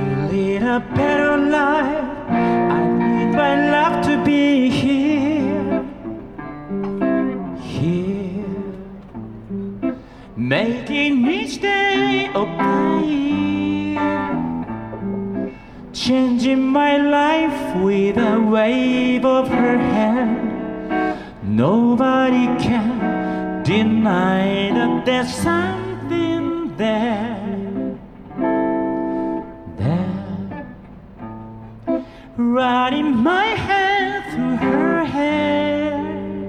lead a better life, I need my love to be here, here, making each day of the year, changing my life with a wave of her hand. Nobody can deny that there's something there. Running my hand through her hair,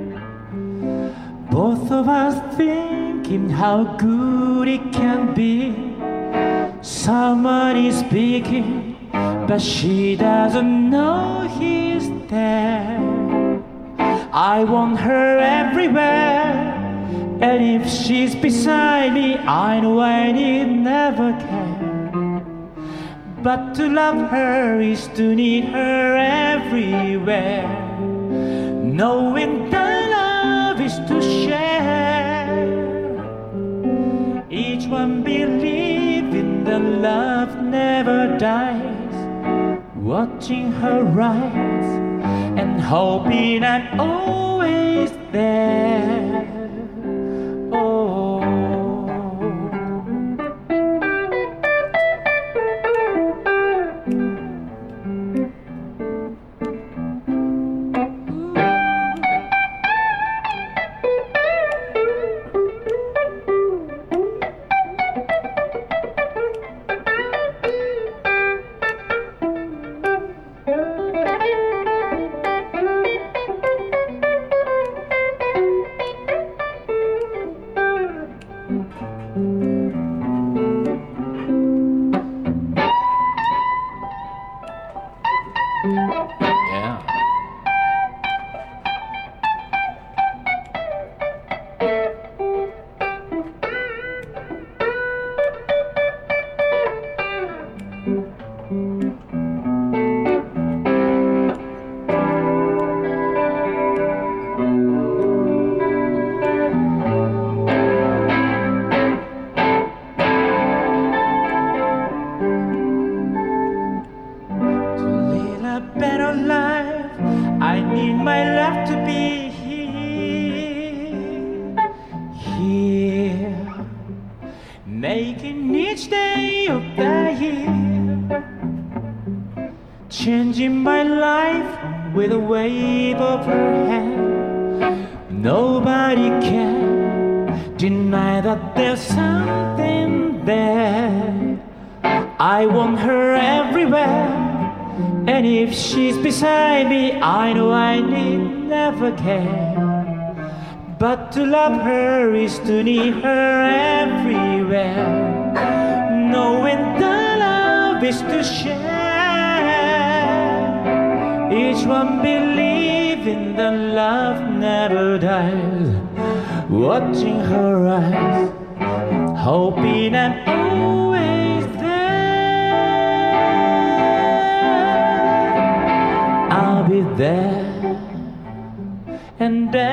both of us thinking how good it can be. Somebody's speaking, but she doesn't know he's there. I want her everywhere, and if she's beside me, I know I need never care. But to love her is to need her everywhere. Knowing that love is to share. Each one believing that love never dies. Watching her rise and hoping I'm always there. Oh. Yeah. Better life, I need my love to be here, here, making each day of the year, changing my life with a wave of her hand. Nobody can deny that there's something there. I want her everywhere, and if she's beside me, I know I need never care. But to love her is to need her everywhere. Knowing that love is to share. Each one believing that love never dies. Watching her eyes, hoping I'm always there. I'll be there, and there